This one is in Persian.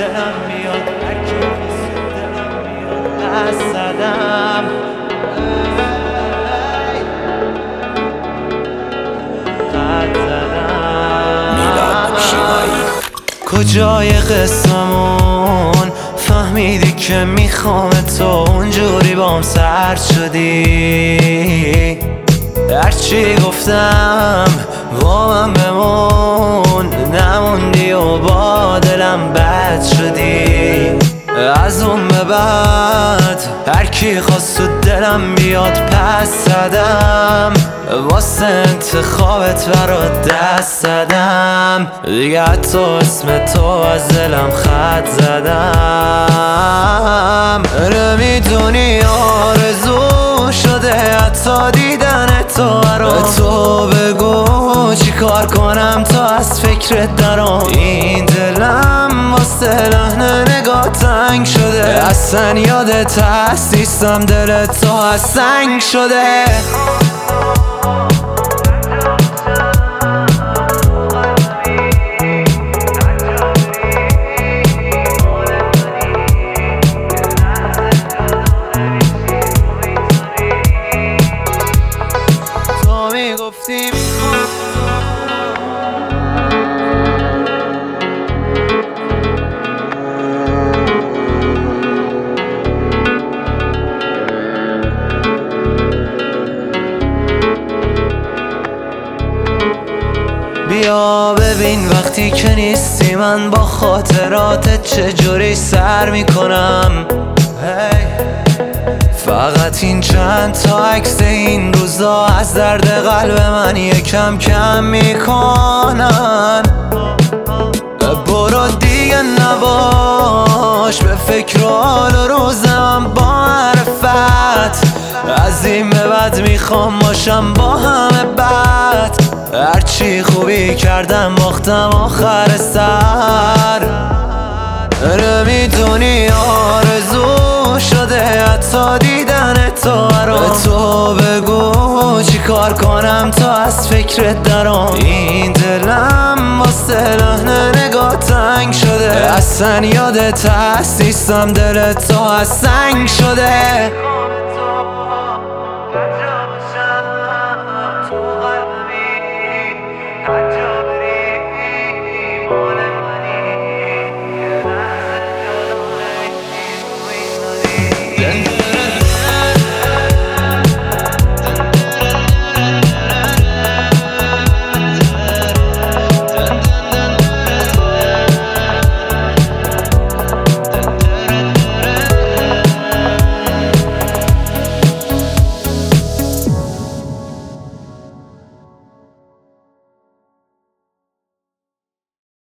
دلم میاد هرکی خواست دلم میاد دست زدم قد زدم میلاد شیوایی. کجای قصمون فهمیدی که میخوام تو اونجوری بام سرد شدی هرچی گفتم با من بمون نموندی و با دلم بد شدی از اون به بعد هرکی خواست تو دلم بیاد پس زدم واسه انتخابت برات دست زدم دیگه حتی اسم تو از دلم خط زدم نمیدونی آرزو شده حتی دیدن تو تو بگو چی کار کنم تا از فکرت درام این دلم واسه لحن نگاه تنگ شده اصلا یادت هست نیستم دلت تو از سنگ شده تو میگفتی بیا ببین وقتی که نیستی من با خاطراتت چجوری سر میکنم فقط این چند تا عکس این روزا از درد قلب من یکم کم میکنن برو دیگه نباش به فکر و حال و روزم با معرفت از این به بعد میخوام باشم با همه بد هرچی خوبی کردم باختم آخر سر نمیدونی آرزو شده حتی دیدن تو بگو چی کار کنم تا از فکرت درام این دلم واسه لحن نگاه تنگ شده اصلا یادت هست نیستم دلت تو از سنگ شده